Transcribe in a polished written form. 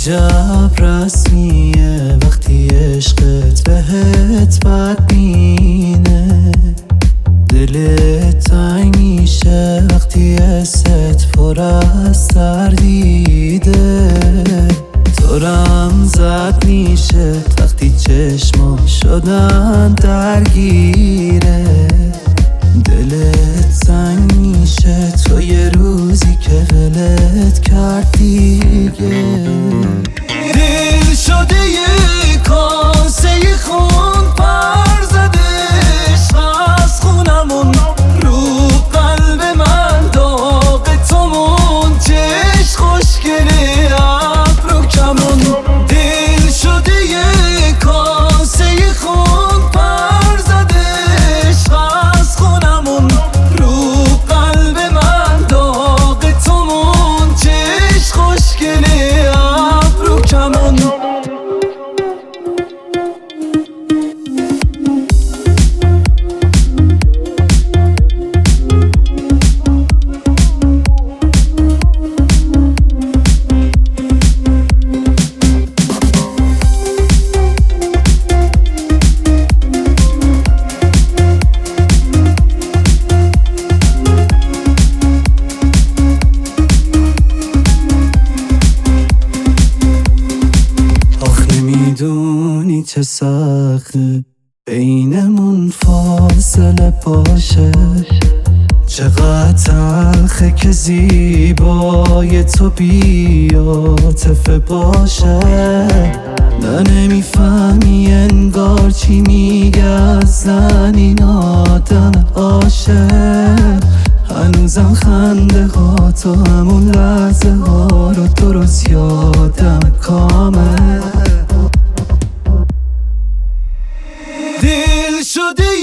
عجب رسمیه وقتی عشقت بهت بد مینه، دلت تنگ میشه وقتی حست پر از تردیده، دورم زد میشه وقتی چشمام شدن درگیره، دلت تنگ میشه تو یه روزی که ولت کرد دیگه. دل شده یه کاسه خون پر زدش از خونمون، رو قلب من داغ تومون، چشم خوشگله ابرو کمون. دل شده یه کاسه خون پر زدش از خونمون، رو قلب من داغ تومون، چشم خوشگله ابرو کمون. میدونی چه سخته بینمون فاصله باشه، چقدر تلخه که زیبای تو بی‌عاطفه باشه. نه نمیفهمی انگار چی میگه اصلا این آدم عاشق، هنوزم خنده ها تو همون لحظه ها رو درست یادم کامل. دل شده